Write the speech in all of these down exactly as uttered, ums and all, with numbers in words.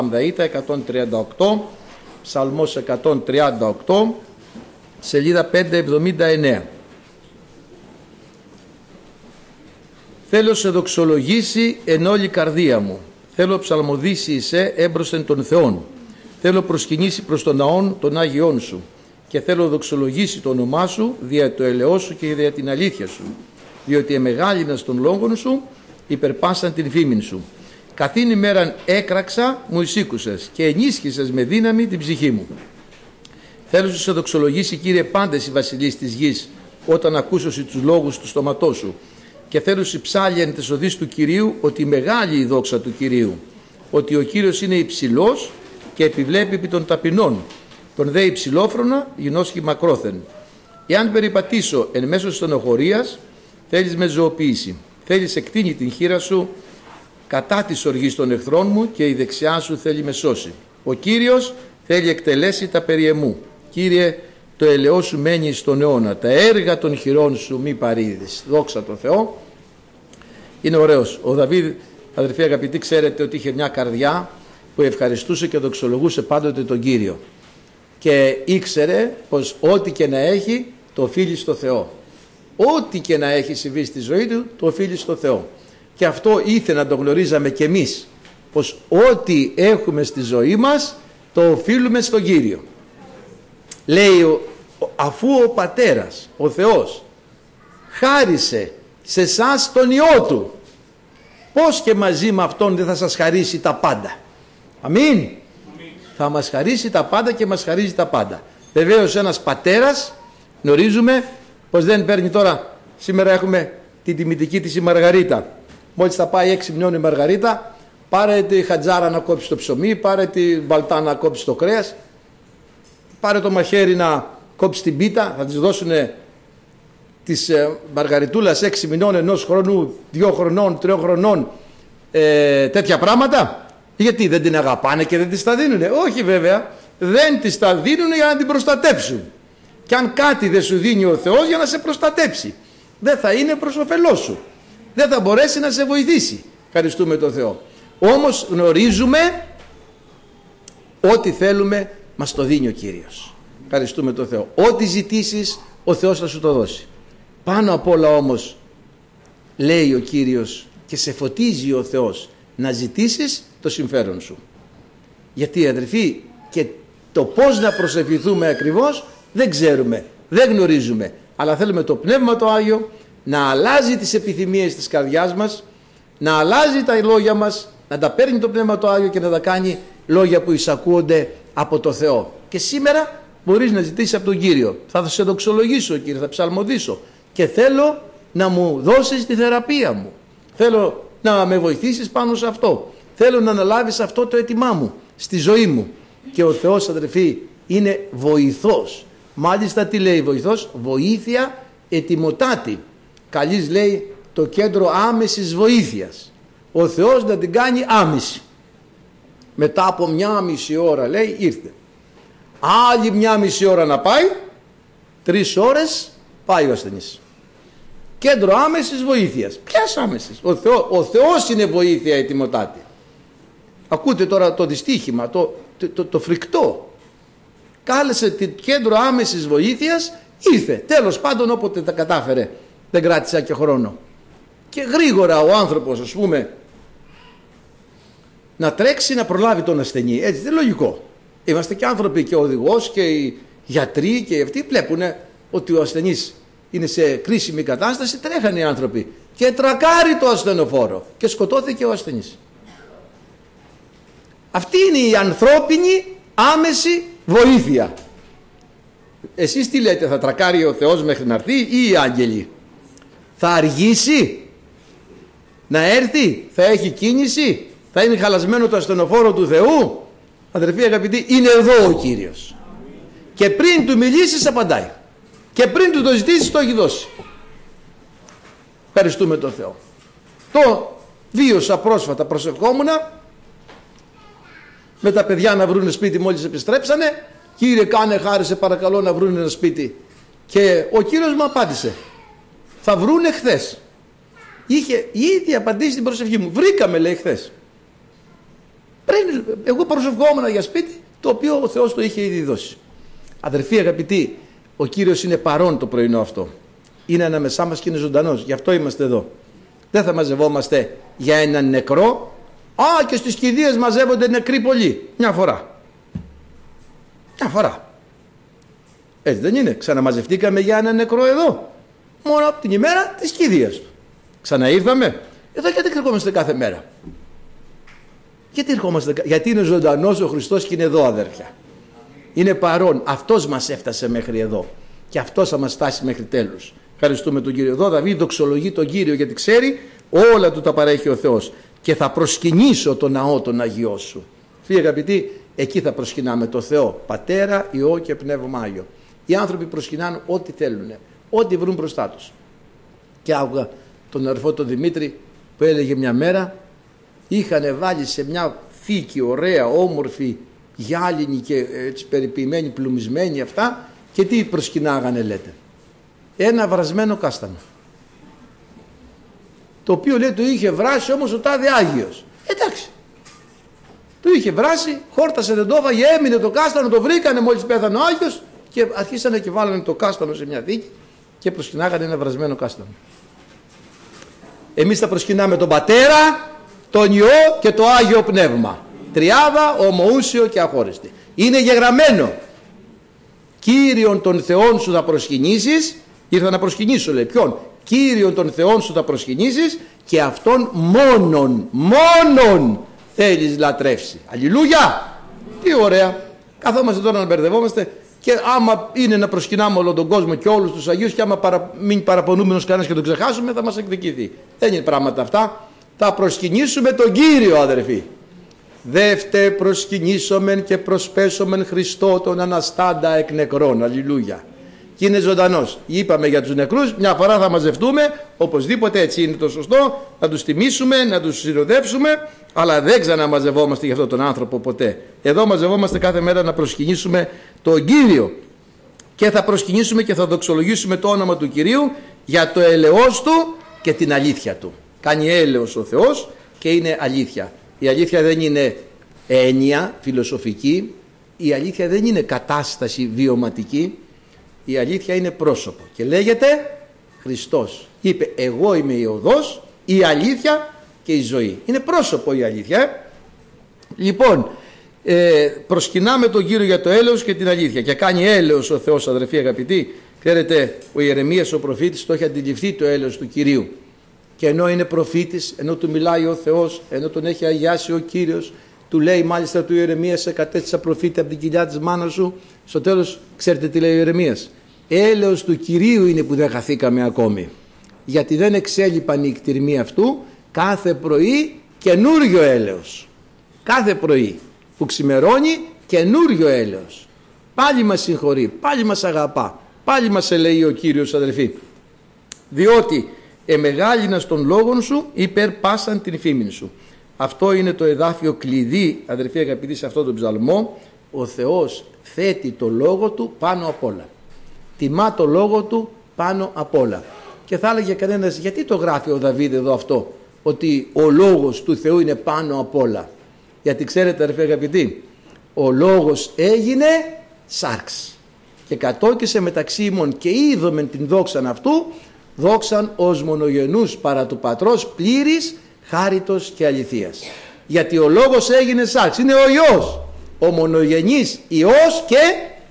Δαΐτα εκατόν τριάντα οκτώ, Ψαλμός εκατόν τριάντα οκτώ, σελίδα πεντακόσια εβδομήντα εννέα. Θέλω σε δοξολογήσει εν όλη καρδία μου. Θέλω ψαλμοδήσει σε έμπροσθεν των Θεών. Θέλω προσκυνήσει προς τον ναόν των Άγιών σου. Και θέλω δοξολογήσει το όνομά σου δια το ελαιό σου και δια την αλήθεια σου. Διότι εμεγάλυνας των λόγων σου υπερπάσαν την φήμην σου. Καθήν ημέραν έκραξα μου εισήκουσες και ενίσχυσες με δύναμη την ψυχή μου. Θέλω σου σε δοξολογήσει, Κύριε, πάντες οι βασιλείς της γης, όταν ακούσωσι τους λόγους του στόματός σου. Και θέλω σου ψάλει εν τες οδείς του Κυρίου, ότι μεγάλη η δόξα του Κυρίου. Ότι ο Κύριος είναι υψηλός και επιβλέπει επί των ταπεινών. Τον δε υψηλόφρονα γινώσχει μακρόθεν. Εάν περιπατήσω εν μέσω της στενοχωρίας, θέλεις με ζωοποιήσει. Θέλεις εκτείνει την χείρα σου κατά της οργής των εχθρών μου και η δεξιά σου θέλει με σώσει. Ο Κύριος θέλει εκτελέσει τα περί εμού. Κύριε, το ελαιό σου μένει στον αιώνα. Τα έργα των χειρών σου μη παρήδεις. Δόξα τω Θεώ. Είναι ωραίος. Ο Δαβίδ, αδερφοί αγαπητοί, ξέρετε ότι είχε μια καρδιά που ευχαριστούσε και δοξολογούσε πάντοτε τον Κύριο. Και ήξερε πως ό,τι και να έχει το οφείλει στο Θεό. Ό,τι και να έχει συμβεί στη ζωή του το οφείλει στο Θεό. Και αυτό ήθελε να το γνωρίζαμε κι εμείς, πως ό,τι έχουμε στη ζωή μας το οφείλουμε στον Κύριο. Λέει, αφού ο Πατέρας, ο Θεός, χάρισε σε εσάς τον Υιό Του, πώς και μαζί με Αυτόν δεν θα σας χαρίσει τα πάντα. Αμήν. Αμήν. Θα μας χαρίσει τα πάντα και μας χαρίζει τα πάντα. Βεβαίως ένας πατέρας γνωρίζουμε πως δεν παίρνει τώρα, σήμερα έχουμε την τιμητική της η Μαργαρίτα. Μόλις θα πάει έξι μηνών η Μαργαρίτα, πάρε τη χατζάρα να κόψει το ψωμί, πάρε τη μπαλτά να κόψει το κρέας, πάρε το μαχαίρι να κόψει την πίτα, θα της δώσουν της ε, Μαργαριτούλας έξι μηνών, ενός χρονού, δύο χρονών, τριών χρονών ε, τέτοια πράγματα. Γιατί δεν την αγαπάνε και δεν της τα δίνουνε? Όχι βέβαια, δεν της τα δίνουν για να την προστατέψουν. Και αν κάτι δεν σου δίνει ο Θεός για να σε προστατέψει, δεν θα είναι προς όφελός σου. Δεν θα μπορέσει να σε βοηθήσει. Ευχαριστούμε τον Θεό. Όμως γνωρίζουμε ό,τι θέλουμε μας το δίνει ο Κύριος. Ευχαριστούμε τον Θεό. Ό,τι ζητήσεις ο Θεός θα σου το δώσει. Πάνω απ' όλα όμως λέει ο Κύριος και σε φωτίζει ο Θεός να ζητήσεις το συμφέρον σου. Γιατί αδερφοί, και το πώς να προσευχηθούμε ακριβώς δεν ξέρουμε, δεν γνωρίζουμε, αλλά θέλουμε το Πνεύμα το Άγιο να αλλάζει τις επιθυμίες της καρδιάς μας, να αλλάζει τα λόγια μας, να τα παίρνει το Πνεύμα το Άγιο και να τα κάνει λόγια που εισακούονται από το Θεό. Και σήμερα μπορείς να ζητήσεις από τον Κύριο, θα σε δοξολογήσω Κύριε, θα ψαλμοδήσω και θέλω να μου δώσεις τη θεραπεία μου, θέλω να με βοηθήσεις πάνω σε αυτό, θέλω να αναλάβεις αυτό το αίτημά μου στη ζωή μου. Και ο Θεός, αδερφοί, είναι βοηθός. Μάλιστα τι λέει βοηθός? Βοήθεια ετοιμοτάτη. Καλής λέει το κέντρο άμεσης βοήθειας. Ο Θεός να την κάνει άμεση. Μετά από μια μισή ώρα λέει ήρθε. Άλλη μια μισή ώρα να πάει, τρεις ώρες πάει ο ασθενής. Κέντρο άμεσης βοήθειας. Ποιας άμεσης? Ο, Θεό, ο Θεός είναι βοήθεια ετοιμοτάτη. Ακούτε τώρα το δυστύχημα, το, το, το, το φρικτό. Κάλεσε το κέντρο άμεσης βοήθειας, ήρθε. Τέλος πάντων όποτε τα κατάφερε, δεν κράτησα και χρόνο. Και γρήγορα ο άνθρωπος, ας πούμε, να τρέξει να προλάβει τον ασθενή. Έτσι δεν είναι λογικό. Είμαστε και άνθρωποι, και ο οδηγός και οι γιατροί και αυτοί βλέπουν ότι ο ασθενής είναι σε κρίσιμη κατάσταση, τρέχανε οι άνθρωποι και τρακάρει το ασθενοφόρο και σκοτώθηκε ο ασθενής. Αυτή είναι η ανθρώπινη άμεση βοήθεια. Εσείς τι λέτε, θα τρακάρει ο Θεός μέχρι να έρθει ή οι άγγελοι? Θα αργήσει να έρθει, θα έχει κίνηση, θα είναι χαλασμένο το ασθενοφόρο του Θεού? Αδερφοί αγαπητοί, είναι εδώ ο Κύριος. Και πριν του μιλήσεις απαντάει. Και πριν του το ζητήσεις το έχει δώσει. Ευχαριστούμε τον Θεό. Το βίωσα πρόσφατα, προσευχόμουνα με τα παιδιά να βρουν σπίτι μόλις επιστρέψανε. Κύριε, κάνε χάρη σε παρακαλώ να βρουν ένα σπίτι. Και ο Κύριος μου απάντησε, θα βρούνε χθες. Είχε ήδη απαντήσει την προσευχή μου. Βρήκαμε, λέει, χθες. Πριν, εγώ προσευχόμουν για σπίτι το οποίο ο Θεός το είχε ήδη δώσει. Αδερφοί αγαπητοί, ο Κύριος είναι παρόν το πρωινό αυτό. Είναι ανάμεσά μας και είναι ζωντανός. Γι' αυτό είμαστε εδώ. Δεν θα μαζευόμαστε για έναν νεκρό. Α, και στις κηδείες μαζεύονται νεκροί πολλοί. Μια φορά. Μια φορά. Έτσι δεν είναι? Ξαναμαζευτήκαμε για έναν νεκρό εδώ. Μόνο από την ημέρα της κηδείας του. Ξαναήρθαμε. Εδώ γιατί ερχόμαστε κάθε μέρα? Γιατί ερχόμαστε? Γιατί είναι ζωντανός ο Χριστός και είναι εδώ, αδέρφια. Είναι παρόν. Αυτός μας έφτασε μέχρι εδώ. Και αυτός θα μας φτάσει μέχρι τέλους. Ευχαριστούμε τον Κύριο. Εδώ Δαβίδ δοξολογεί τον Κύριο, γιατί ξέρει όλα του τα παρέχει ο Θεός. Και θα προσκυνήσω το ναό τον Αγιό σου. Φίλοι αγαπητοί, εκεί θα προσκυνάμε το Θεό. Πατέρα, Υιό και Πνεύμα Άγιο. Οι άνθρωποι προσκυνάνε ό,τι θέλουν, ό,τι βρουν μπροστά τους. Και άκουγα τον αδερφό τον Δημήτρη που έλεγε μια μέρα, είχαν βάλει σε μια θήκη ωραία, όμορφη, γυάλινη και έτσι περιποιημένη, πλουμισμένη αυτά, και τι προσκυνάγανε, λέτε? Ένα βρασμένο κάστανο, το οποίο, λέει, το είχε βράσει όμως ο τάδε Άγιος. Εντάξει, το είχε βράσει, χόρτασε, δεν το έφαγε, έμεινε το κάστανο, το βρήκανε μόλις πέθανε ο Άγιος και αρχίσανε και βάλανε το κάστανο σε μια θήκη και προσκυνάγανε ένα βρασμένο κάστανο. Εμείς θα προσκυνάμε τον Πατέρα, τον Υιό και το Άγιο Πνεύμα. Τριάδα, ομοούσιο και αχώριστη. Είναι γεγραμμένο. Κύριον των Θεών σου θα προσκυνήσεις. Ήρθα να προσκυνήσω, λέει. Ποιον? Κύριον των Θεών σου θα προσκυνήσεις και αυτόν μόνον, μόνον θέλεις λατρεύσει. Αλληλούια! Τι ωραία. Καθόμαστε τώρα να μπερδευόμαστε και άμα είναι να προσκυνάμε όλο τον κόσμο και όλους τους Αγίους και άμα παρα, μην παραπονούμενος κανένας και τον ξεχάσουμε, θα μας εκδικηθεί. Δεν είναι πράγματα αυτά. Θα προσκυνήσουμε τον Κύριο, αδερφοί. Δεύτε προσκυνήσομεν και προσπέσομεν Χριστό τον Αναστάντα εκ νεκρών. Αλληλούια. Και είναι ζωντανός. Είπαμε για τους νεκρούς, μια φορά θα μαζευτούμε, οπωσδήποτε, έτσι είναι το σωστό, να τους τιμήσουμε, να τους συνοδεύσουμε, αλλά δεν ξαναμαζευόμαστε για αυτόν τον άνθρωπο ποτέ. Εδώ μαζευόμαστε κάθε μέρα να προσκυνήσουμε τον Κύριο και θα προσκυνήσουμε και θα δοξολογήσουμε το όνομα του Κυρίου για το έλεος του και την αλήθεια του. Κάνει έλεος ο Θεός και είναι αλήθεια. Η αλήθεια δεν είναι έννοια φιλοσοφική, η αλήθεια δεν είναι κατάσταση βιωματική, η αλήθεια είναι πρόσωπο και λέγεται Χριστός. Είπε, εγώ είμαι η οδός, η αλήθεια και η ζωή. Είναι πρόσωπο η αλήθεια. Ε? Λοιπόν, ε, προσκυνάμε τον Κύριο για το έλεος και την αλήθεια και κάνει έλεος ο Θεός, αδερφοί αγαπητοί. Ξέρετε, ο Ιερεμίας ο προφήτης το έχει αντιληφθεί το έλεος του Κυρίου. Και ενώ είναι προφήτης, ενώ του μιλάει ο Θεός, ενώ τον έχει αγιάσει ο Κύριος, του λέει μάλιστα του Ιερεμία, σε κατέστησα προφήτη από την κοιλιά της μάνας σου. Στο τέλος, ξέρετε τι λέει ο Ιερεμίας? Έλεος του Κυρίου είναι που δεν χαθήκαμε ακόμη. Γιατί δεν εξέλιπαν οι κτηρμοί αυτού, κάθε πρωί καινούριο έλεος. Κάθε πρωί που ξημερώνει, καινούριο έλεος. Πάλι μας συγχωρεί, πάλι μας αγαπά, πάλι μας ελεεί ο Κύριος, αδελφοί. Διότι εμεγάλυνας των λόγων σου υπερ πάσαν την φήμην σου. Αυτό είναι το εδάφιο κλειδί, αδερφοί αγαπητοί, σε αυτόν τον ψαλμό. Ο Θεός θέτει το λόγο του πάνω απ' όλα. Τιμά το λόγο του πάνω απ' όλα. Και θα έλεγε κανένας, γιατί το γράφει ο Δαβίδ εδώ αυτό, ότι ο λόγος του Θεού είναι πάνω απ' όλα? Γιατί ξέρετε, αδερφοί αγαπητοί, ο λόγος έγινε σάρξ και κατόκισε μεταξύ ημών και είδομεν την δόξαν αυτού, δόξαν ως μονογενούς παρά του Πατρός, πλήρης χάριτος και αληθείας. Γιατί ο λόγος έγινε σάρξ, είναι ο Υιός, ο μονογενής Υιός και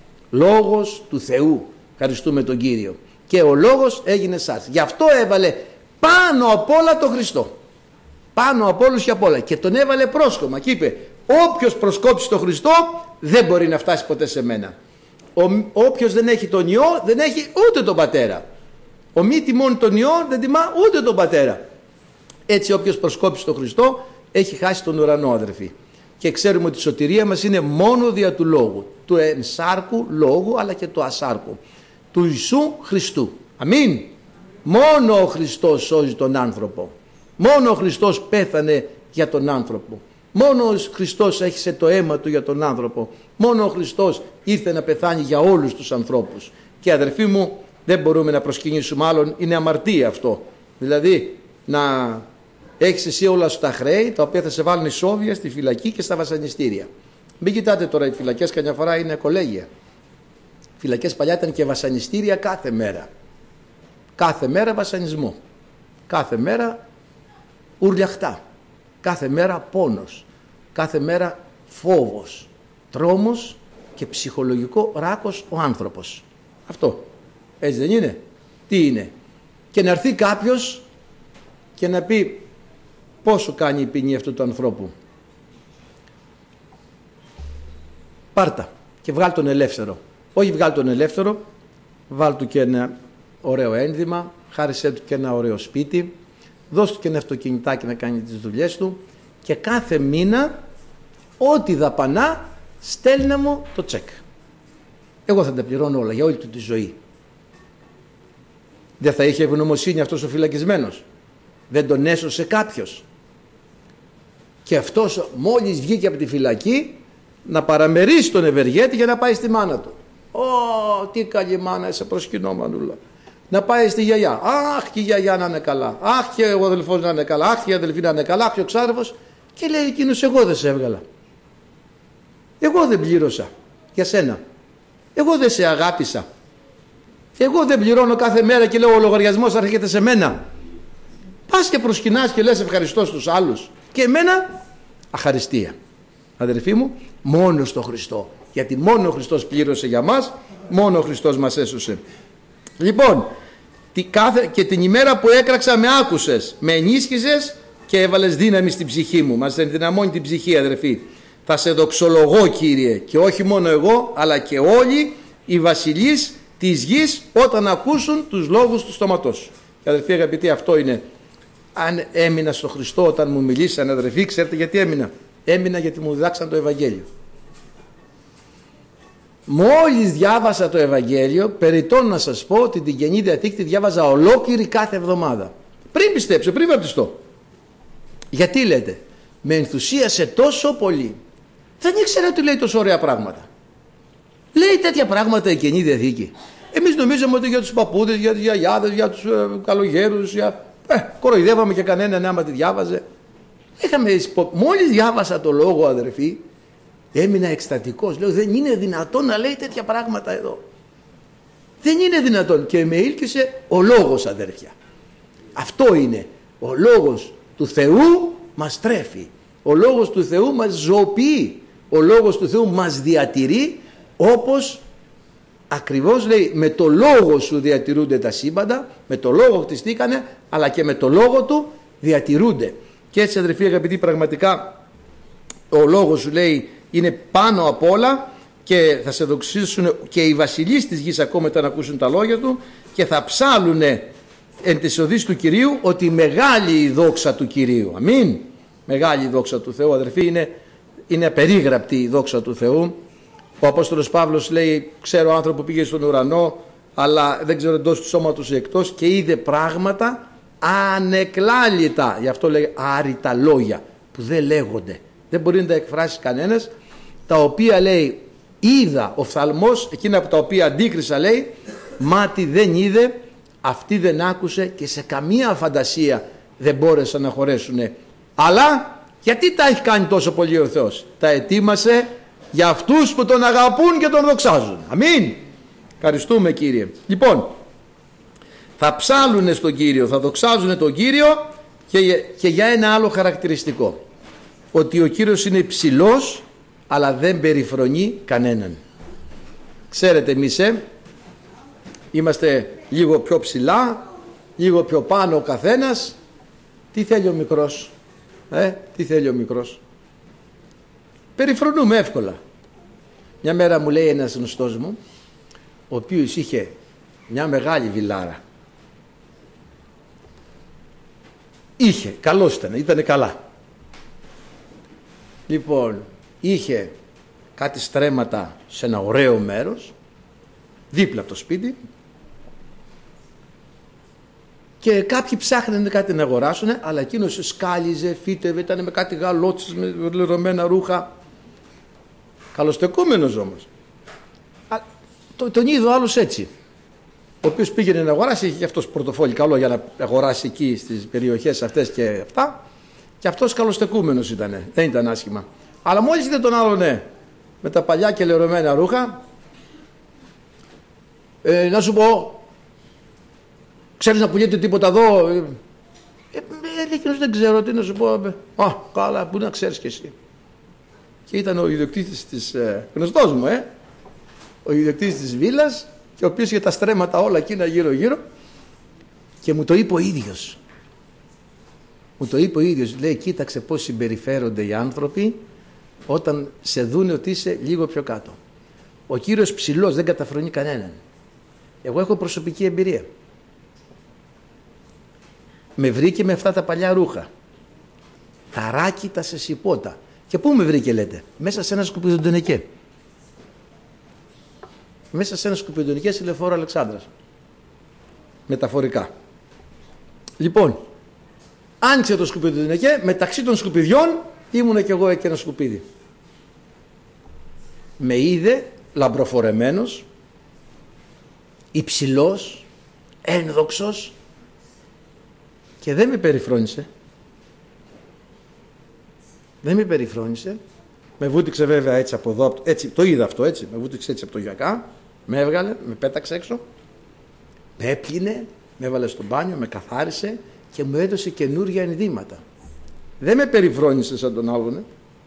λόγος του Θεού. Ευχαριστούμε τον Κύριο. Και ο λόγος έγινε σάρξ. Γι' αυτό έβαλε πάνω απ' όλα τον Χριστό. Πάνω απ' όλους και απ' όλα. Και τον έβαλε πρόσκομα και είπε, όποιος προσκόψει τον Χριστό δεν μπορεί να φτάσει ποτέ σε μένα. Ο, όποιος δεν έχει τον Υιό δεν έχει ούτε τον Πατέρα. Ο μη τιμών τον Υιό δεν τιμά ούτε τον Πατέρα. Έτσι όποιος προσκόψει τον Χριστό έχει χάσει τον ουρανό, αδερφοί. Και ξέρουμε ότι η σωτηρία μας είναι μόνο δια του λόγου. Του ενσάρκου λόγου αλλά και του ασάρκου. Του Ιησού Χριστού. Αμήν. Μόνο ο Χριστός σώζει τον άνθρωπο. Μόνο ο Χριστός πέθανε για τον άνθρωπο. Μόνο ο Χριστός έχισε το αίμα του για τον άνθρωπο. Μόνο ο Χριστός ήρθε να πεθάνει για όλους τους ανθρώπους. Και αδερφοί μου, δεν μπορούμε να προσκυνήσουμε άλλον, είναι αμαρτία αυτό. Δηλαδή να Έχεις εσύ όλα σου τα χρέη, τα οποία θα σε βάλουν ισόβια στη φυλακή και στα βασανιστήρια. Μην κοιτάτε τώρα, οι φυλακές καμιά φορά είναι κολέγια. Οι φυλακές παλιά ήταν και βασανιστήρια κάθε μέρα. Κάθε μέρα βασανισμό. Κάθε μέρα ουρλιαχτά. Κάθε μέρα πόνος. Κάθε μέρα φόβος, τρόμος και ψυχολογικό ράκος ο άνθρωπος. Αυτό. Έτσι δεν είναι? Τι είναι? Και να έρθει κάποιος και να πει πόσο κάνει η ποινή αυτού του ανθρώπου. Πάρτα και βγάλ τον ελεύθερο. Όχι βγάλ τον ελεύθερο, βάλ του και ένα ωραίο ένδυμα, χάρισέ του και ένα ωραίο σπίτι, δώσ' του και ένα αυτοκινητάκι να κάνει τις δουλειές του και κάθε μήνα ό,τι δαπανά στέλνε μου το τσεκ. Εγώ θα τα πληρώνω όλα για όλη του τη ζωή. Δεν θα είχε ευγνωμοσύνη αυτός ο φυλακισμένος? Δεν τον έσωσε κάποιος? Και αυτός μόλις βγήκε από τη φυλακή να παραμερίσει τον ευεργέτη για να πάει στη μάνα του. Ω, τι καλή μάνα είσαι, προσκυνώ μανούλα. Να πάει στη γιαγιά. Αχ, και η γιαγιά να είναι καλά. Αχ, και ο αδελφός να είναι καλά. Αχ, και η αδελφή να είναι καλά. Αχ, και ο ξάδερφος. Και λέει εκείνος, εγώ δεν σε έβγαλα. Εγώ δεν πλήρωσα για σένα. Εγώ δεν σε αγάπησα. Εγώ δεν πληρώνω κάθε μέρα και λέω ο λογαριασμός έρχεται σε μένα. Πας και προσκυνάς και λες ευχαριστώ στους άλλους. Και εμένα αχαριστία. Αδερφοί μου, μόνο στο Χριστό. Γιατί μόνο ο Χριστός πλήρωσε για μας, μόνο ο Χριστός μας έσωσε. Λοιπόν, τη κάθε, και την ημέρα που έκραξα με άκουσες, με ενίσχυσες και έβαλες δύναμη στην ψυχή μου. Μας ενδυναμώνει την ψυχή, αδερφοί. Θα σε δοξολογώ, Κύριε, και όχι μόνο εγώ, αλλά και όλοι οι βασιλείς της γης όταν ακούσουν τους λόγους του στόματός σου. Και αδερφοί αγαπητοί, αυτό είναι. Αν έμεινα στο Χριστό όταν μου μιλήσαν, αδερφοί, ξέρετε γιατί έμεινα? Έμεινα γιατί μου διδάξαν το Ευαγγέλιο. Μόλις διάβασα το Ευαγγέλιο, περιττώ να σας πω ότι την Καινή Διαθήκη τη διάβαζα ολόκληρη κάθε εβδομάδα. Πριν πιστέψω, πριν βαπτιστώ. Γιατί λέτε? Με ενθουσίασε τόσο πολύ. Δεν ήξερα ότι λέει τόσο ωραία πράγματα. Λέει τέτοια πράγματα η Καινή Διαθήκη. Εμείς νομίζαμε ότι για τους παππούδες, για τις γιαγιάδες, για τους ε, καλογέρους, για... Ε, κοροϊδεύαμε και κανέναν άμα τη διάβαζε. Είχαμε, μόλις διάβασα το λόγο, αδερφοί, έμεινα εκστατικός. Λέω, δεν είναι δυνατόν να λέει τέτοια πράγματα εδώ. Δεν είναι δυνατόν. Και με ήλκησε ο λόγος, αδέρφια. Αυτό είναι. Ο λόγος του Θεού μας τρέφει. Ο λόγος του Θεού μας ζωοποιεί. Ο λόγος του Θεού μας διατηρεί, όπως ακριβώς λέει, με το λόγο σου διατηρούνται τα σύμπαντα, με το λόγο χτιστήκανε, αλλά και με το λόγο του διατηρούνται. Και έτσι, αδερφοί αγαπητοί, πραγματικά ο λόγος σου, λέει, είναι πάνω απ' όλα και θα σε δοξίσουν και οι βασιλείς της γης ακόμα όταν ακούσουν τα λόγια του και θα ψάλουνε εν της οδείς του Κυρίου ότι μεγάλη η δόξα του Κυρίου. Αμήν. Μεγάλη η δόξα του Θεού, αδερφοί, είναι, είναι απερίγραπτη η δόξα του Θεού. Ο Απόστολος Παύλος λέει, ξέρω άνθρωπο που πήγε στον ουρανό, αλλά δεν ξέρω εντός του σώματος ή εκτός, και είδε πράγματα ανεκλάλητα. Γι' αυτό λέει άρρητα λόγια που δεν λέγονται. Δεν μπορεί να τα εκφράσει κανένας, τα οποία λέει είδα οφθαλμός, εκείνα από τα οποία αντίκρισα, λέει, μάτι δεν είδε, αυτή δεν άκουσε και σε καμία φαντασία δεν μπόρεσαν να χωρέσουν. Αλλά γιατί τα έχει κάνει τόσο πολύ ο Θεός? Τα ετοίμασε για αυτούς που τον αγαπούν και τον δοξάζουν. Αμήν. Ευχαριστούμε, Κύριε. Λοιπόν, θα ψάλουνε στον Κύριο, θα δοξάζουν τον Κύριο και, και για ένα άλλο χαρακτηριστικό. Ότι ο Κύριος είναι ψηλός αλλά δεν περιφρονεί κανέναν. Ξέρετε, εμείς ε, είμαστε λίγο πιο ψηλά, λίγο πιο πάνω ο καθένας. Τι θέλει ο μικρός? Ε, τι θέλει ο μικρός? Περιφρονούμε εύκολα. Μια μέρα μου λέει ένας γνωστός μου, ο οποίος είχε μια μεγάλη βιλάρα. Είχε, καλός ήταν, ήτανε καλά. Λοιπόν, είχε κάτι στρέμματα σε ένα ωραίο μέρος, δίπλα από το σπίτι, και κάποιοι ψάχνανε κάτι να αγοράσουν, αλλά εκείνος σκάλιζε, φύτευε, ήταν με κάτι γαλότσες, με λερωμένα ρούχα. Καλοστεκούμενος όμως. Α, το, τον είδε ο άλλος έτσι. Ο οποίος πήγαινε να αγοράσει, είχε και αυτός πορτοφόλι καλό για να αγοράσει εκεί στις περιοχές αυτές και αυτά. Και αυτός καλοστεκούμενος ήτανε, δεν ήταν άσχημα. Αλλά μόλις είδε τον άλλο, ναι, με τα παλιά και λερωμένα ρούχα, ε, να σου πω, ξέρεις να πουλιέται τίποτα εδώ? Ε, ε, εκείνος δεν ξέρω τι να σου πω. Α, καλά, πού να ξέρεις κι εσύ. Και ήταν ο ιδιοκτήτης της, ε, γνωστός μου, ε, ο ιδιοκτήτης της βίλας, και ο οποίος είχε τα στρέμματα όλα εκείνα γύρω γύρω, και μου το είπε ο ίδιος. Μου το είπε ο ίδιος, λέει, κοίταξε πώς συμπεριφέρονται οι άνθρωποι όταν σε δούνε ότι είσαι λίγο πιο κάτω. Ο κύριος ψηλός δεν καταφρονεί κανέναν. Εγώ έχω προσωπική εμπειρία. Με βρήκε με αυτά τα παλιά ρούχα, ταράκιτα σε σιπότα. Και πού με βρήκε, λέτε? Μέσα σε ένα σκουπιδοντενεκέ. Μέσα σε ένα σκουπιδοντενεκέ στη Λεωφόρο Αλεξάνδρας. Μεταφορικά. Λοιπόν, άνοιξε το σκουπιδοντενεκέ, μεταξύ των σκουπιδιών ήμουνα κι εγώ και ένα σκουπίδι. Με είδε λαμπροφορεμένος, υψηλός, ένδοξος, και δεν με περιφρόνησε. Δεν με περιφρόνησε. Με βούτυξε βέβαια έτσι από εδώ, έτσι, το είδα αυτό έτσι, με βούτυξε έτσι από το γιακά, με έβγαλε, με πέταξε έξω, με έπλυνε, με έβαλε στο μπάνιο, με καθάρισε και μου έδωσε καινούργια ενδύματα. Δεν με περιφρόνησε σαν τον άλλον,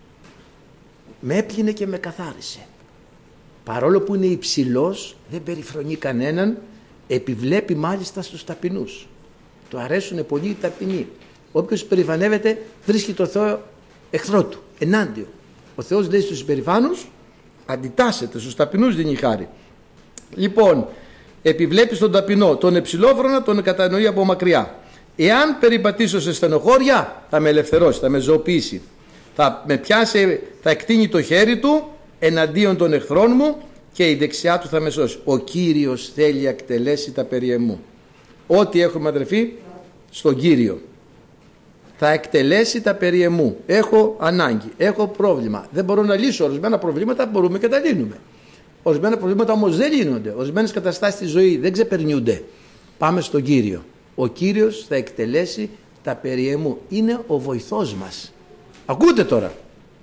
με έπλυνε και με καθάρισε. Παρόλο που είναι υψηλός, δεν περιφρονεί κανέναν, επιβλέπει μάλιστα στους ταπεινούς. Του αρέσουν πολύ οι ταπεινοί. Όποιος περηφανεύεται βρίσκει το Θεό εχθρό του, ενάντιο. Ο Θεός λέει στους υπερηφάνους, αντιτάσσεται, στους ταπεινούς δίνει χάρη. Λοιπόν, επιβλέπει στον ταπεινό, τον εψηλόφρονα τον κατανοεί από μακριά. Εάν περιπατήσω σε στενοχώρια, θα με ελευθερώσει, θα με ζωοποιήσει. Θα με πιάσει, θα εκτείνει το χέρι του εναντίον των εχθρών μου και η δεξιά του θα με σώσει. Ο Κύριος θέλει να εκτελέσει τα περί εμού. Ό,τι έχουμε, αδερφοί, στον Κύριο. Θα εκτελέσει τα περί εμού. Έχω ανάγκη, έχω πρόβλημα. Δεν μπορώ να λύσω ορισμένα προβλήματα, μπορούμε και τα λύνουμε. Ορισμένα προβλήματα όμως δεν λύνονται. Ορισμένες καταστάσεις στη ζωή δεν ξεπερνιούνται. Πάμε στον Κύριο. Ο Κύριος θα εκτελέσει τα περί εμού. Είναι ο βοηθός μας. Ακούτε τώρα.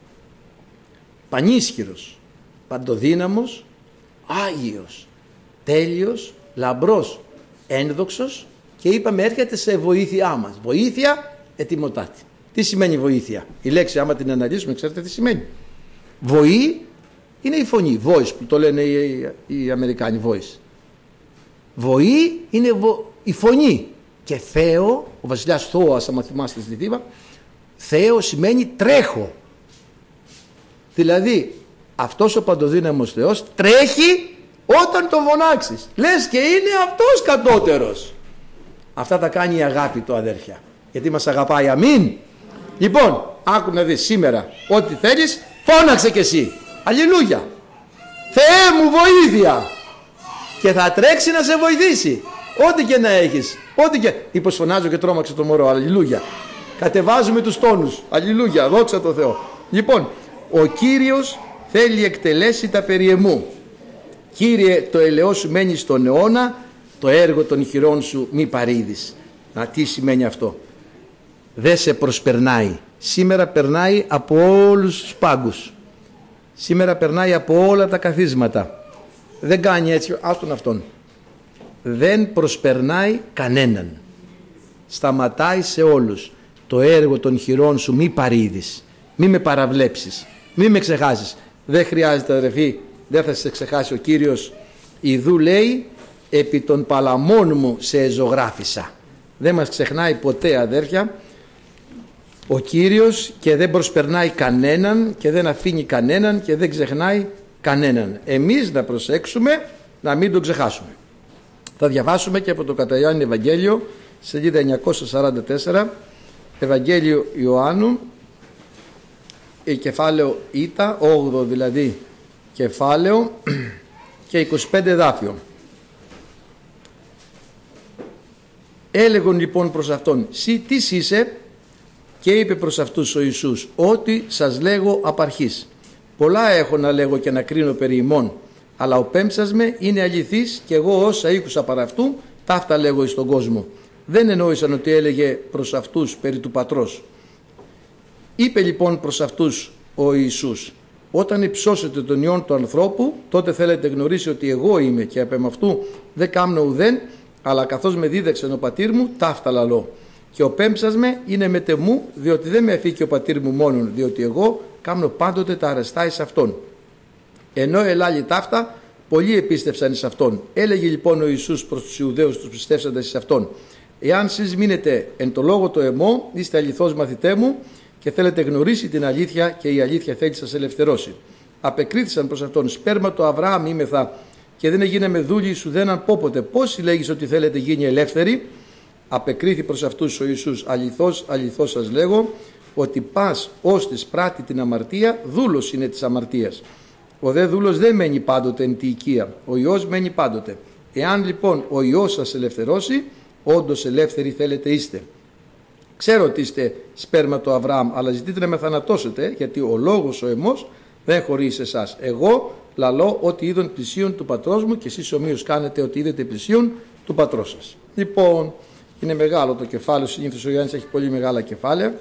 Πανίσχυρος, παντοδύναμος, Άγιος, τέλειος, λαμπρός, ένδοξος, και είπαμε έρχεται σε βοήθειά μας. Βοήθεια ετοιμοτάτη. Τι σημαίνει βοήθεια? Η λέξη, άμα την αναλύσουμε, ξέρετε τι σημαίνει. Βοή είναι η φωνή, voice, που το λένε οι, οι Αμερικάνοι, voice. Βοή είναι βο, η φωνή. Και Θέο, ο βασιλιάς Θώας, άμα θυμάστε στη Θήβα, Θέο σημαίνει τρέχω. Δηλαδή αυτός ο παντοδύναμος Θεός τρέχει όταν τον φωνάξεις. Λες και είναι αυτός κατώτερος. Αυτά τα κάνει η αγάπη του, αδέρφια. Γιατί μας αγαπάει, αμήν. Λοιπόν, άκου να δεις σήμερα, ό,τι θέλεις φώναξε κι εσύ. Αλληλούια. Θεέ μου βοήθεια. Και θα τρέξει να σε βοηθήσει. Ό,τι και να έχεις. Ό,τι και... Είπως φωνάζω και τρόμαξε το μωρό. Αλληλούια. Κατεβάζουμε τους τόνους. Αλληλούια. Δόξα τω Θεώ. Λοιπόν, ο Κύριος θέλει εκτελέσει τα περί εμού. Κύριε, το ελαιό σου μένει στον αιώνα, το έργο των χειρών σου μη παρείδεις. Να, τι σημαίνει αυτό? Δεν σε προσπερνάει. Σήμερα περνάει από όλους τους πάγκους. Σήμερα περνάει από όλα τα καθίσματα. Δεν κάνει έτσι, άστον αυτόν. Δεν προσπερνάει κανέναν. Σταματάει σε όλους. Το έργο των χειρών σου μη παρείδεις. Μη με παραβλέψεις. Μη με ξεχάσεις. Δεν χρειάζεται, αδερφοί, δεν θα σε ξεχάσει ο Κύριος. Ιδού λέει, επί των παλαμών μου σε εζωγράφησα. Δεν μας ξεχνάει ποτέ, αδέρφια, ο Κύριος, και δεν προσπερνάει κανέναν και δεν αφήνει κανέναν και δεν ξεχνάει κανέναν. Εμείς να προσέξουμε να μην τον ξεχάσουμε. Θα διαβάσουμε και από το κατά Ιωάννη Ευαγγέλιο, σελίδα εννιακόσια σαράντα τέσσερα, Ευαγγέλιο Ιωάννου, κεφάλαιο Ήτα, όγδοο δηλαδή κεφάλαιο και είκοσι πέντε δάφιο. Έλεγον λοιπόν προς αυτόν, σύ τίς είσαι? Και είπε προς αυτούς ο Ιησούς, ότι σας λέγω απ' αρχής. Πολλά έχω να λέγω και να κρίνω περί ημών, αλλά ο πέμψας με είναι αληθής, και εγώ όσα ήκουσα παρά αυτού, ταύτα λέγω εις τον κόσμο. Δεν εννοήσαν ότι έλεγε προς αυτούς περί του πατρός. Είπε λοιπόν προς αυτούς ο Ιησούς: όταν υψώσετε τον Υιόν του ανθρώπου, τότε θέλετε γνωρίσει ότι εγώ είμαι και απ' εμαυτού δεν κάμνω ουδέν, αλλά καθώς με δίδαξεν ο πατήρ μου, ταύτα λαλώ. Και ο πέμψας με είναι μετεμού, διότι δεν με αφήκει ο πατήρ μου μόνον, διότι εγώ κάμνω πάντοτε τα αρεστά εις αυτόν. Ενώ ελάλη ταύτα, πολλοί επίστευσαν εις αυτόν. Έλεγε λοιπόν ο Ιησούς προς τους Ιουδαίους τους πιστεύσαντες εις αυτόν: εάν σεις μείνετε εν το λόγο το εμό, είστε αληθώς μαθητέ μου και θέλετε γνωρίσει την αλήθεια και η αλήθεια θέλει σας ελευθερώσει. Απεκρίθησαν προς αυτόν: σπέρμα το Αβραάμ είμεθα και δεν έγινε με δούλοι σου δέναν πόποτε. Πώς λέγεις ότι θέλετε γίνει ελεύθεροι? Απεκρίθη προς αυτούς ο Ιησούς: αληθώς, αληθώς σας λέγω, ότι πας ως της πράττει την αμαρτία, δούλος είναι της αμαρτίας. Ο δε δούλος δεν μένει πάντοτε εν τη οικία, ο Υιός μένει πάντοτε. Εάν λοιπόν ο Υιός σας ελευθερώσει, όντως ελεύθεροι θέλετε είστε. Ξέρω ότι είστε σπέρμα του Αβραάμ, αλλά ζητείτε να με θανατώσετε, γιατί ο λόγος ο εμός δεν χωρεί σε εσάς. Εγώ λαλώ ότι είδον πλησίον του πατρός μου και εσείς ομοίως κάνετε ότι είδετε πλησίον του πατρός σας. Λοιπόν, είναι μεγάλο το κεφάλαιο, συνήθως ο Ιωάννης έχει πολύ μεγάλα κεφάλαια,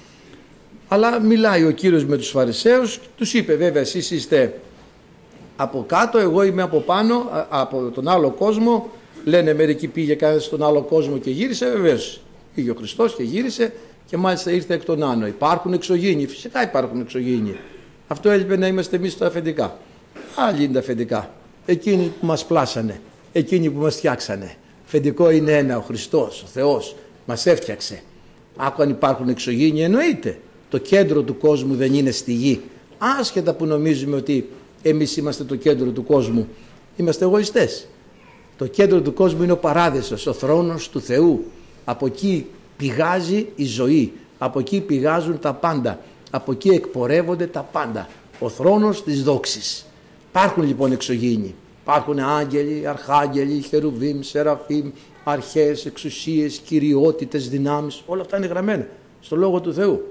αλλά μιλάει ο Κύριος με τους Φαρισαίους, τους είπε βέβαια εσείς είστε από κάτω, εγώ είμαι από πάνω, από τον άλλο κόσμο. Λένε μερικοί πήγε κανένας στον άλλο κόσμο και γύρισε, βεβαίως πήγε ο Χριστός και γύρισε και μάλιστα ήρθε εκ των άνω. Υπάρχουν εξωγήινοι, φυσικά υπάρχουν εξωγήινοι. Αυτό έλειπε να είμαστε εμείς τα αφεντικά. Άλλοι είναι τα αφεντικά, εκείνοι που μας πλάσανε, εκείνοι που μας φτιάξανε. Αφεντικό είναι ένα, ο Χριστός, ο Θεός μας έφτιαξε. Άκου αν υπάρχουν εξωγήινοι, εννοείται. Το κέντρο του κόσμου δεν είναι στη γη. Άσχετα που νομίζουμε ότι εμείς είμαστε το κέντρο του κόσμου, είμαστε εγωιστές. Το κέντρο του κόσμου είναι ο παράδεισος, ο θρόνος του Θεού. Από εκεί πηγάζει η ζωή, από εκεί πηγάζουν τα πάντα, από εκεί εκπορεύονται τα πάντα. Ο θρόνος της δόξης. Υπάρχουν λοιπόν εξωγήινοι. Υπάρχουν άγγελοι, αρχάγγελοι, χερουβίμ, σεραφίμ, αρχές, εξουσίες, κυριότητες, δυνάμεις. Όλα αυτά είναι γραμμένα στο Λόγο του Θεού.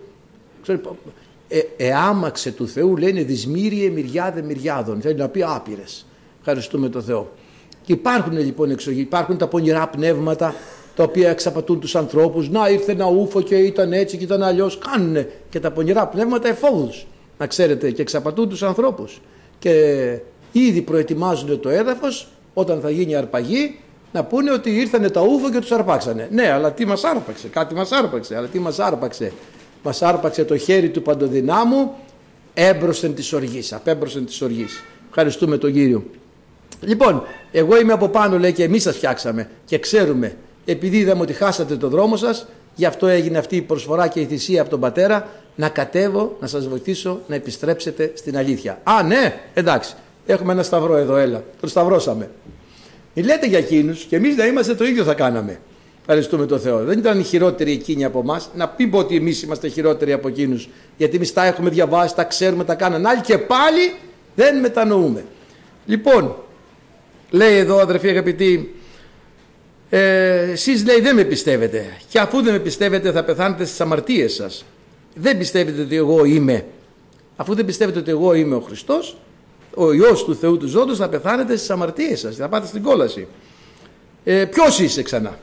Ε, εάμαξε του Θεού, λένε δυσμύριε μυριάδε μυριάδων. Θέλει να πει άπειρες. Ευχαριστούμε τον Θεό. Και υπάρχουν λοιπόν εξωγήινοι, υπάρχουν τα πονηρά πνεύματα τα οποία εξαπατούν τους ανθρώπους. Να, ήρθε ένα ούφο και ήταν έτσι και ήταν αλλιώς. Κάνουνε και τα πονηρά πνεύματα εφόδους, να ξέρετε, και εξαπατούν τους ανθρώπους. Και ήδη προετοιμάζουν το έδαφος όταν θα γίνει αρπαγή, να πούνε ότι ήρθανε τα ούφο και τους αρπάξανε. Ναι, αλλά τι μας άρπαξε, κάτι μας άρπαξε, αλλά τι μας άρπαξε. Μας άρπαξε το χέρι του παντοδυνάμου έμπροσθεν της οργής, απέμπροσθεν της οργής. Ευχαριστούμε τον Κύριο. Λοιπόν, εγώ είμαι από πάνω, λέει, και εμείς σας φτιάξαμε και ξέρουμε, επειδή είδαμε ότι χάσατε το δρόμο σας, γι' αυτό έγινε αυτή η προσφορά και η θυσία από τον Πατέρα, να κατέβω, να σας βοηθήσω να επιστρέψετε στην αλήθεια. Α, ναι, εντάξει, έχουμε ένα σταυρό εδώ, έλα, τον σταυρώσαμε. Μην λέτε για εκείνους και εμείς να είμαστε το ίδιο θα κάναμε. Ευχαριστούμε τον Θεό. Δεν ήταν οι χειρότεροι εκείνοι από εμάς. Να πει πω ότι εμείς είμαστε χειρότεροι από εκείνους, γιατί εμείς τα έχουμε διαβάσει, τα ξέρουμε, τα κάνανε άλλοι και πάλι δεν μετανοούμε. Λοιπόν, λέει εδώ, αδερφοί αγαπητοί, ε, εσείς, λέει, δεν με πιστεύετε, και αφού δεν με πιστεύετε θα πεθάνετε στις αμαρτίες σας. Δεν πιστεύετε ότι εγώ είμαι. Αφού δεν πιστεύετε ότι εγώ είμαι ο Χριστός, ο Υιός του Θεού του ζώντος, θα πεθάνετε στις αμαρτίες σας, θα πάτε στην κόλαση. Ε, ποιος είσαι ξανά?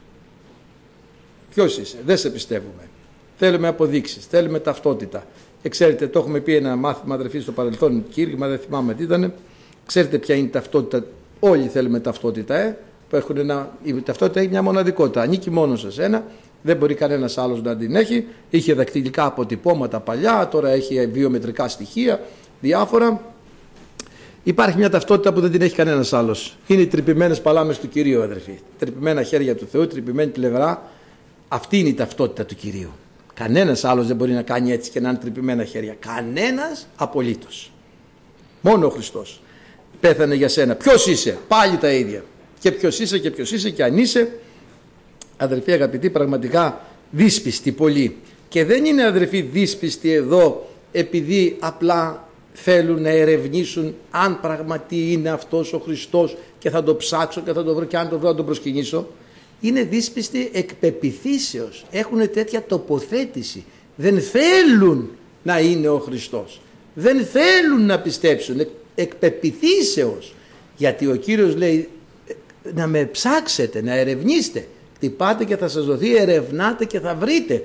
Ποιος είσαι? Δεν σε πιστεύουμε. Θέλουμε αποδείξεις, θέλουμε ταυτότητα. Και ξέρετε, το έχουμε πει ένα μάθημα, αδερφοί, στο παρελθόν κήρυγμα, δεν θυμάμαι τι ήταν. Ξέρετε ποια είναι η ταυτότητα? Όλοι θέλουμε ταυτότητα, ε, που έχουν ένα, η ταυτότητα έχει μια μοναδικότητα. Ανήκει μόνο σε σένα, δεν μπορεί κανένας άλλος να την έχει. Είχε δακτυλικά αποτυπώματα παλιά, τώρα έχει βιομετρικά στοιχεία, διάφορα. Υπάρχει μια ταυτότητα που δεν την έχει κανένας άλλος. Είναι οι τρυπημένες παλάμες του Κυρίου, αδερφοί. Τρυπημένα χέρια του Θεού, τρυπημένη πλευρά. Αυτή είναι η ταυτότητα του Κυρίου. Κανένας άλλος δεν μπορεί να κάνει έτσι και να είναι τρυπημένα χέρια. Κανένας απολύτως. Μόνο ο Χριστός πέθανε για σένα. Ποιος είσαι? Πάλι τα ίδια. Και ποιος είσαι και ποιος είσαι, και αν είσαι, αδερφοί αγαπητοί, πραγματικά δύσπιστοι πολύ. Και δεν είναι, αδερφοί, δύσπιστοι εδώ επειδή απλά θέλουν να ερευνήσουν αν πραγματι είναι αυτός ο Χριστός και θα το ψάξω και θα το βρω, και αν το βρω να τον προσκυνήσω. Είναι δύσπιστοι εκ πεποιθήσεως. Έχουν τέτοια τοποθέτηση. Δεν θέλουν να είναι ο Χριστός. Δεν θέλουν να πιστέψουν εκ, εκ πεποιθήσεως. Γιατί ο Κύριος λέει να με ψάξετε, να ερευνήσετε. Χτυπάτε και θα σας δοθεί, ερευνάτε και θα βρείτε.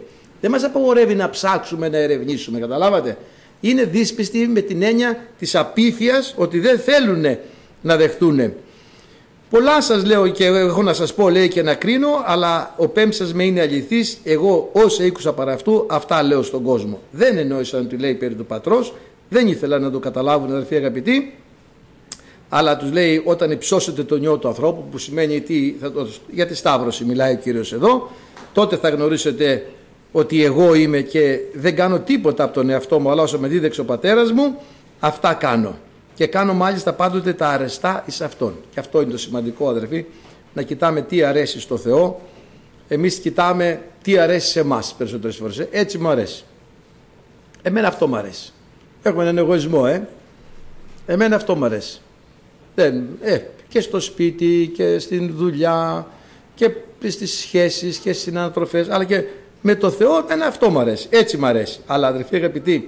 Δεν μας απαγορεύει να ψάξουμε, να ερευνήσουμε, καταλάβατε. Είναι δύσπιστοι με την έννοια της απίθειας, ότι δεν θέλουν να δεχτούν. Πολλά σας λέω και έχω να σας πω, λέει, και να κρίνω, αλλά ο πέμψας με είναι αληθής. Εγώ όσα ήκουσα παρά αυτού, αυτά λέω στον κόσμο. Δεν εννοήσα να του λέει περί του πατρός, δεν ήθελα να το καταλάβουν, αδελφοί αγαπητοί, αλλά τους λέει όταν υψώσετε το νιό του ανθρώπου, που σημαίνει τι, θα το, για τη Σταύρωση μιλάει ο Κύριος εδώ, τότε θα γνωρίσετε ότι εγώ είμαι και δεν κάνω τίποτα από τον εαυτό μου, αλλά όσο με δίδεξε ο πατέρας μου, αυτά κάνω. Και κάνω μάλιστα πάντοτε τα αρεστά εις Αυτόν. Και αυτό είναι το σημαντικό, αδερφοί, να κοιτάμε τι αρέσει στο Θεό. Εμείς κοιτάμε τι αρέσει σε εμάς περισσότερες φορές. Έτσι μου αρέσει. Εμένα αυτό μου αρέσει. Έχουμε έναν εγωισμό, ε. Εμένα αυτό μου αρέσει. Δεν, ε, και στο σπίτι και στην δουλειά και στις σχέσεις και στις ανατροφές, αλλά και με το Θεό, εμένα αυτό μου αρέσει. Έτσι μου αρέσει. Αλλά αδερφοί αγαπητοί,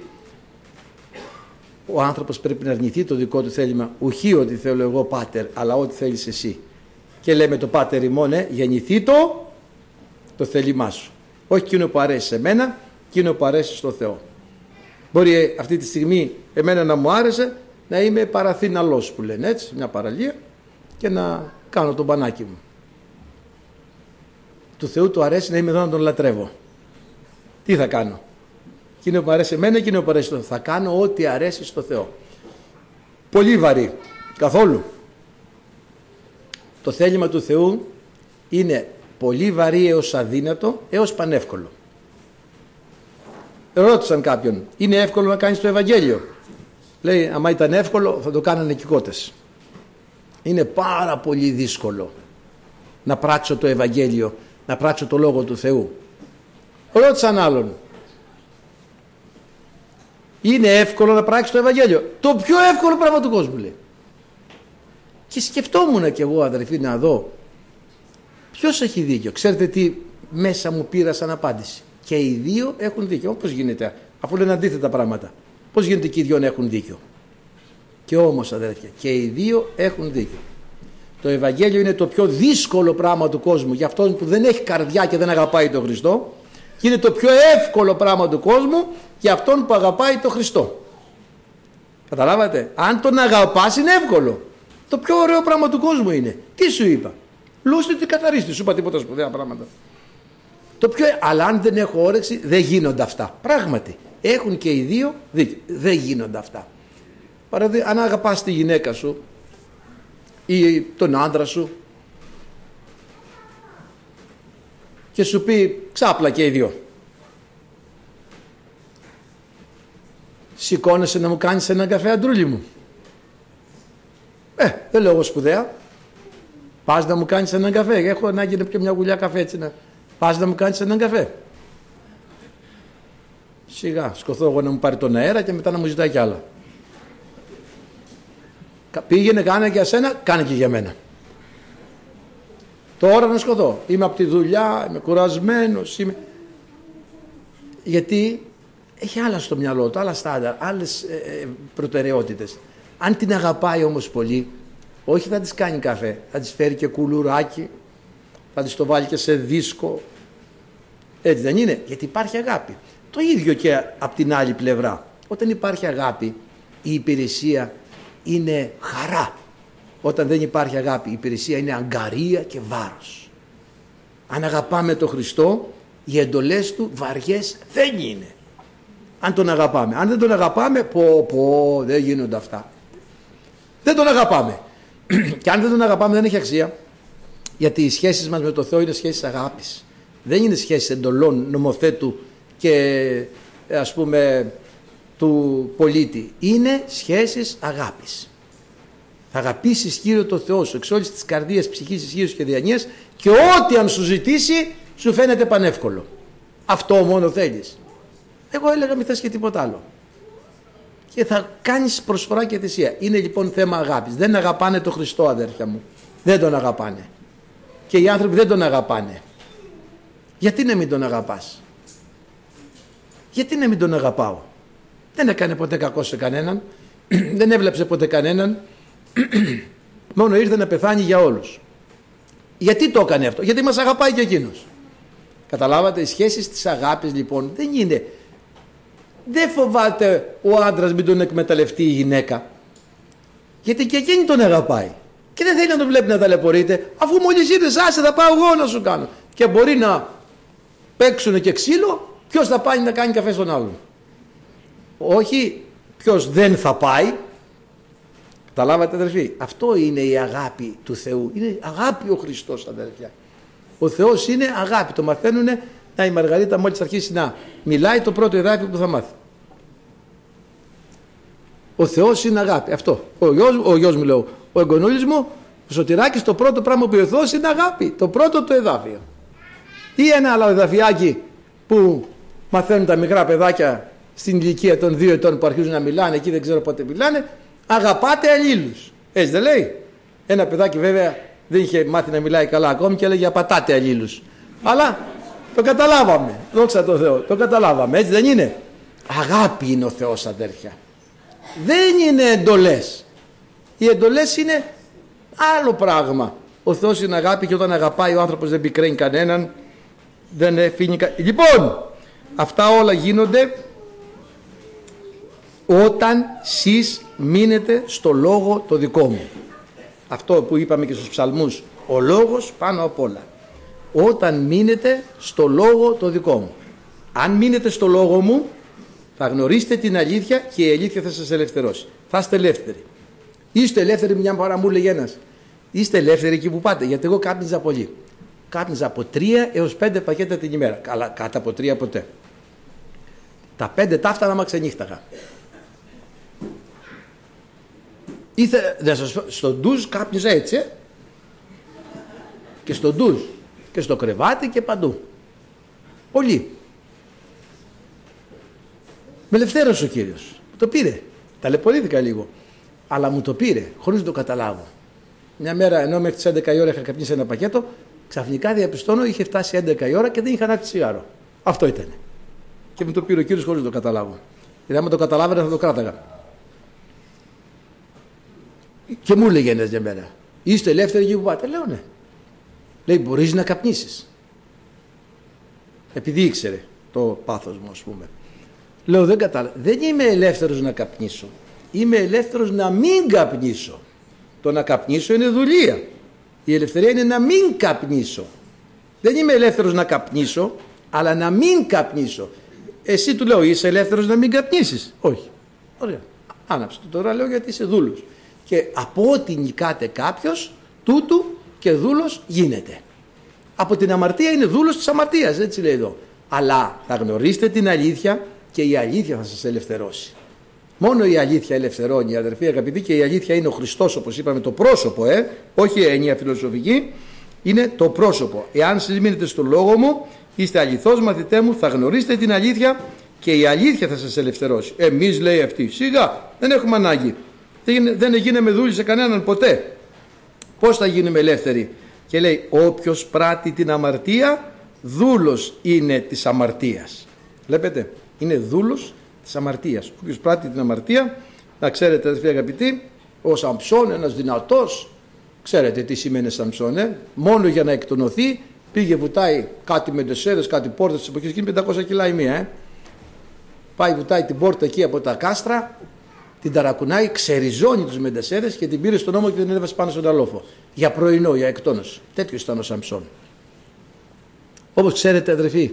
ο άνθρωπος πρέπει να αρνηθεί το δικό του θέλημα, ουχή ότι θέλω εγώ πάτερ, αλλά ό,τι θέλεις εσύ. Και λέμε το πάτερ ημών, ε, γεννηθεί το, το θέλημά σου. Όχι εκείνο που αρέσει σε μένα, εκείνο που αρέσει στο Θεό. Μπορεί αυτή τη στιγμή εμένα να μου άρεσε να είμαι παραθύναλός που λένε έτσι, μια παραλία, και να κάνω τον μπανάκι μου. Του Θεού του αρέσει να είμαι εδώ να τον λατρεύω. Τι θα κάνω? Εκείνο που αρέσει εμένα, εκείνο που αρέσει στο Θεό. Θα κάνω ό,τι αρέσει στο Θεό. Πολύ βαρύ. Καθόλου. Το θέλημα του Θεού είναι πολύ βαρύ έως αδύνατο, έως πανεύκολο. Ρώτησαν κάποιον, είναι εύκολο να κάνεις το Ευαγγέλιο? Λέει, άμα ήταν εύκολο θα το κάνανε και οι κότες. Είναι πάρα πολύ δύσκολο να πράξω το Ευαγγέλιο, να πράξω το Λόγο του Θεού. Ρώτησαν άλλον, είναι εύκολο να πράξεις το Ευαγγέλιο? Το πιο εύκολο πράγμα του κόσμου, λέει. Και σκεφτόμουν κι εγώ, αδερφοί, να δω ποιος έχει δίκιο. Ξέρετε τι μέσα μου πήρα σαν απάντηση? Και οι δύο έχουν δίκιο. Πώς γίνεται, αφού λένε αντίθετα πράγματα? Πώς γίνεται και οι δύο να έχουν δίκιο? Και όμως, αδέρφια, και οι δύο έχουν δίκιο. Το Ευαγγέλιο είναι το πιο δύσκολο πράγμα του κόσμου για αυτόν που δεν έχει καρδιά και δεν αγαπάει τον Χριστό, και είναι το πιο εύκολο πράγμα του κόσμου για αυτόν που αγαπάει τον Χριστό. Καταλάβατε? Αν τον αγαπάς είναι εύκολο. Το πιο ωραίο πράγμα του κόσμου είναι. Τι σου είπα? Λούστη τι καθαρίστη, σου είπα τίποτα σπουδαία πράγματα. Το πιο... Αλλά αν δεν έχω όρεξη δεν γίνονται αυτά. Πράγματι έχουν και οι δύο δίκιο. Δεν γίνονται αυτά. Παραδείγμα, αν αγαπάς τη γυναίκα σου ή τον άντρα σου και σου πει ξάπλα και οι δύο, σηκώνεσαι να μου κάνεις έναν καφέ, αντρούλη μου? Ε, δεν λέω εγώ σπουδαία. Πας να μου κάνεις έναν καφέ? Έχω ανάγκη να πιω μια γουλιά καφέ έτσι να... Πας να μου κάνεις έναν καφέ? Σιγά, σκοθώ εγώ να μου πάρει τον αέρα και μετά να μου ζητάει κι άλλα. Πήγαινε, κάνε και για σένα, κάνε και για μένα. Τώρα να σκοθώ. Είμαι από τη δουλειά, είμαι κουρασμένος, είμαι... Γιατί έχει άλλα στο μυαλό του, άλλα στάνταρ, άλλες ε, προτεραιότητες. Αν την αγαπάει όμως πολύ, όχι θα της κάνει καφέ, θα της φέρει και κουλουράκι, θα της το βάλει και σε δίσκο. Έτσι δεν είναι? Γιατί υπάρχει αγάπη. Το ίδιο και από την άλλη πλευρά. Όταν υπάρχει αγάπη, η υπηρεσία είναι χαρά. Όταν δεν υπάρχει αγάπη, η υπηρεσία είναι αγκαρία και βάρος. Αν αγαπάμε τον Χριστό, οι εντολές του βαριές δεν είναι. Αν τον αγαπάμε. Αν δεν τον αγαπάμε, πω πω, δεν γίνονται αυτά. Δεν τον αγαπάμε. Και αν δεν τον αγαπάμε δεν έχει αξία. Γιατί οι σχέσεις μας με τον Θεό είναι σχέσεις αγάπης. Δεν είναι σχέσεις εντολών νομοθέτου και ας πούμε του πολίτη. Είναι σχέσεις αγάπης. Θα αγαπήσεις Κύριο το Θεό σου εξ όλης της καρδίας, ψυχής, ισχύως και διανοίας, και ό,τι αν σου ζητήσει σου φαίνεται πανεύκολο. Αυτό μόνο θέλεις. Εγώ έλεγα μη θες και τίποτα άλλο. Και θα κάνεις προσφορά και θυσία. Είναι λοιπόν θέμα αγάπης. Δεν αγαπάνε τον Χριστό, αδέρφια μου. Δεν τον αγαπάνε. Και οι άνθρωποι δεν τον αγαπάνε. Γιατί να μην τον αγαπάς? Γιατί να μην τον αγαπάω? Δεν έκανε ποτέ κακό σε κανέναν. Δεν έβλεψε ποτέ κανέναν. Μόνο ήρθε να πεθάνει για όλους. Γιατί το έκανε αυτό? Γιατί μας αγαπάει και εκείνος. Καταλάβατε, οι σχέσεις της αγάπης λοιπόν δεν είναι. Δεν φοβάται ο άντρας μην τον εκμεταλλευτεί η γυναίκα. Γιατί και εκείνη τον αγαπάει. Και δεν θέλει να τον βλέπει να ταλαιπωρείται, αφού μόλις ήρθες, άσε θα πάω εγώ να σου κάνω. Και μπορεί να παίξουν και ξύλο, ποιος θα πάει να κάνει καφέ στον άλλον. Όχι ποιος δεν θα πάει. Καταλάβατε αδερφοί, αυτό είναι η αγάπη του Θεού. Είναι αγάπη ο Χριστός αδερφιά. Ο Θεός είναι αγάπη. Το μαθαίνουν. Να η Μαργαρίτα μόλις αρχίσει να μιλάει, το πρώτο εδάφιο που θα μάθει. Ο Θεός είναι αγάπη. Αυτό. Ο γιος, ο γιος μου λέω, ο εγγονούλης μου, ο Σωτηράκης, το πρώτο πράγμα που ο Θεός είναι αγάπη. Το πρώτο το εδάφιο. Ή ένα άλλο εδαφιάκι που μαθαίνουν τα μικρά παιδάκια στην ηλικία των δύο ετών που αρχίζουν να μιλάνε, εκεί δεν ξέρω πότε μιλάνε, αγαπάτε αλλήλους. Έτσι δεν λέει. Ένα παιδάκι βέβαια δεν είχε μάθει να μιλάει καλά ακόμη και έλεγε απατάτε αλλήλους. Αλλά το καταλάβαμε. Δόξα τω Θεώ. Το καταλάβαμε. Έτσι δεν είναι. Αγάπη είναι ο Θεός αδέρφια. Δεν είναι εντολές. Οι εντολές είναι άλλο πράγμα. Ο Θεός είναι αγάπη και όταν αγαπάει ο άνθρωπος δεν πικραίνει κανέναν. Δεν αφήνει κα... Λοιπόν, αυτά όλα γίνονται όταν σεις μείνετε στο λόγο το δικό μου. Αυτό που είπαμε και στους ψαλμούς. Ο λόγος πάνω απ' όλα. Όταν μείνετε στο λόγο το δικό μου. Αν μείνετε στο λόγο μου, θα γνωρίσετε την αλήθεια και η αλήθεια θα σας ελευθερώσει. Θα είστε ελεύθεροι. Είστε ελεύθεροι, μια φορά μου έλεγε ένας. Είστε ελεύθεροι εκεί που πάτε, γιατί εγώ κάπνιζα πολύ. Κάπνιζα από τρία έως πέντε πακέτα την ημέρα. Καλά, κάτω από τρία ποτέ. Τα πέντε τα έφτανα μα ξενύχταγα. Ήθε, δεν σας, στο ντουζ κάπνιζα έτσι. Ε? Και στο ντουζ. Και στο κρεβάτι και παντού. Πολύ. Με ελευθέρωσε ο Κύριος. Το πήρε. Ταλαιπωρήθηκα λίγο. Αλλά μου το πήρε χωρίς να το καταλάβω. Μια μέρα ενώ μέχρι τις έντεκα η ώρα είχα καπνίσει ένα πακέτο, ξαφνικά διαπιστώνω είχε φτάσει έντεκα η ώρα και δεν είχα ανάψει τσιγάρο. Αυτό ήταν. Και μου το πήρε ο Κύριος χωρίς να το καταλάβω. Γιατί άμα το καταλάβαινα θα το κράταγα. Και μου έλεγε ένας για μέρα. Είστε ελεύθεροι εκεί που πάτε. Λέω ναι. Λέει μπορείς να καπνίσεις. Επειδή ήξερε το πάθος μου ας πούμε. Λέω δεν κατάλαβα. Δεν είμαι ελεύθερος να καπνίσω. Είμαι ελεύθερος να μην καπνίσω. Το να καπνίσω είναι δουλεία. Η ελευθερία είναι να μην καπνίσω. Δεν είμαι ελεύθερος να καπνίσω, αλλά να μην καπνίσω. Εσύ του λέω είσαι ελεύθερος να μην καπνίσεις. Όχι. Ωραία. Άναψε το τώρα λέω γιατί είσαι δούλος. Και από ό,τι νικάται κάποιος, τούτου και δούλος γίνεται. Από την αμαρτία είναι δούλος της αμαρτίας, έτσι λέει εδώ. Αλλά θα γνωρίσετε την αλήθεια και η αλήθεια θα σας ελευθερώσει. Μόνο η αλήθεια ελευθερώνει, αδερφοί αγαπητοί, και η αλήθεια είναι ο Χριστός, όπως είπαμε, το πρόσωπο, ε, όχι έννοια φιλοσοφική, είναι το πρόσωπο. Εάν μείνετε στο λόγο μου, είστε αληθώς μαθητέ μου, θα γνωρίσετε την αλήθεια και η αλήθεια θα σας ελευθερώσει. Εμείς, λέει αυτή, σιγά, δεν έχουμε ανάγκη. Δεν γίναμε δούλοι σε κανέναν ποτέ. Πώς θα γίνουμε ελεύθεροι? Και λέει, όποιος πράττει την αμαρτία, δούλος είναι της αμαρτίας. Βλέπετε, είναι δούλος της αμαρτίας. Όποιος πράττει την αμαρτία, να ξέρετε αδελφοί αγαπητοί, ο Σαμψόν, ένας δυνατός, ξέρετε τι σημαίνει Σαμψόν, ε? Μόνο για να εκτονωθεί πήγε βουτάει κάτι μεντεσέδες, κάτι πόρτες της εποχής, και είναι πεντακόσια κιλά η μία. Ε? Πάει βουτάει την πόρτα εκεί από τα κάστρα, την ταρακουνάει, ξεριζώνει τους μεντεσέδες και την πήρε στον ώμο και την έβασε πάνω στον ταλόφο. Για πρωινό, για εκτόνωση. Τέτοιος ήταν ο Σαμψόν. Όπως ξέρετε αδελφοί,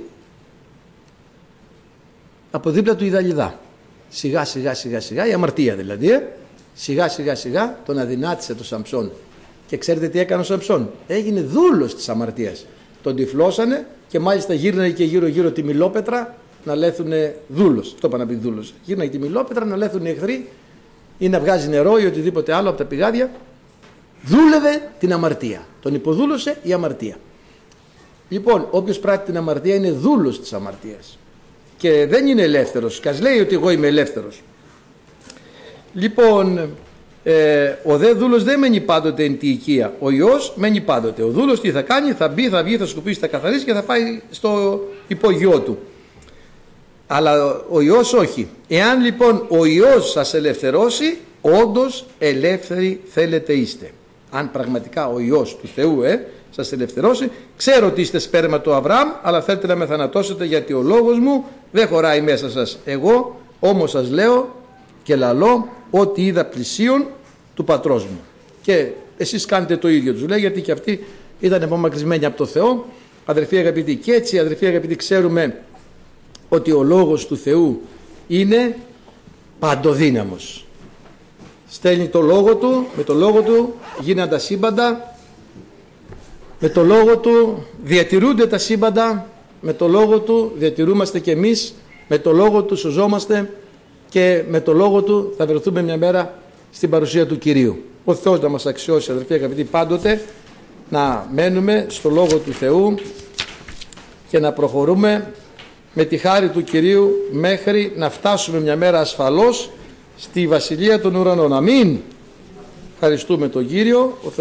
από δίπλα του η Δαλιδά. Σιγά σιγά σιγά σιγά, η αμαρτία δηλαδή, ε? σιγά σιγά σιγά τον αδυνάτησε το Σαμψόν. Και ξέρετε τι έκανε ο Σαμψόν? Έγινε δούλος της αμαρτίας. Τον τυφλώσανε και μάλιστα γύρναγε και γύρω γύρω τη Μιλόπετρα να λέθουνε δούλος. Αυτό πάνε να πει δούλος. Γύρναγε τη Μιλόπετρα να λέθουν οι εχθροί ή να βγάζει νερό ή οτιδήποτε άλλο από τα πηγάδια. Δούλευε την αμαρτία. Τον υποδούλωσε η αμαρτία. Λοιπόν, όποιος πράττει την αμαρτία είναι δούλος της αμαρτίας. Και δεν είναι ελεύθερος. Και ας λέει ότι εγώ είμαι ελεύθερος. Λοιπόν, ε, ο δε δούλος δεν μένει πάντοτε εν τη οικία. Ο Υιός μένει πάντοτε. Ο δούλος τι θα κάνει? Θα μπει, θα βγει, θα σκουπίσει, θα καθαρίσει και θα πάει στο υπόγειό του. Αλλά ο Υιός όχι. Εάν λοιπόν ο Υιός σας ελευθερώσει, όντως ελεύθεροι θέλετε είστε. Αν πραγματικά ο Υιός του Θεού ε, σας ελευθερώσει. Ξέρω ότι είστε σπέρμα του Αβραάμ, αλλά θέλετε να με θανατώσετε, γιατί ο λόγος μου δεν χωράει μέσα σας. Εγώ όμως σας λέω και λαλώ ότι είδα πλησίον του πατρός μου. Και εσείς κάνετε το ίδιο, τους λέει, γιατί και αυτοί ήταν απομακρυσμένοι από το Θεό. Αδερφοί αγαπητοί, και έτσι αδερφοί αγαπητοί ξέρουμε ότι ο λόγος του Θεού είναι παντοδύναμος. Στέλνει το λόγο του, με το λόγο του γίνανε τα σύμπαντα, με το λόγο του διατηρούνται τα σύμπαντα, με το λόγο του διατηρούμαστε και εμείς, με το λόγο του σωζόμαστε και με το λόγο του θα βρεθούμε μια μέρα στην παρουσία του Κυρίου. Ο Θεός να μας αξιώσει, αδερφοί αγαπητοί, πάντοτε να μένουμε στο λόγο του Θεού και να προχωρούμε με τη χάρη του Κυρίου μέχρι να φτάσουμε μια μέρα ασφαλώς στη Βασιλεία των Ουρανών. Αμήν. Ευχαριστούμε τον Κύριο.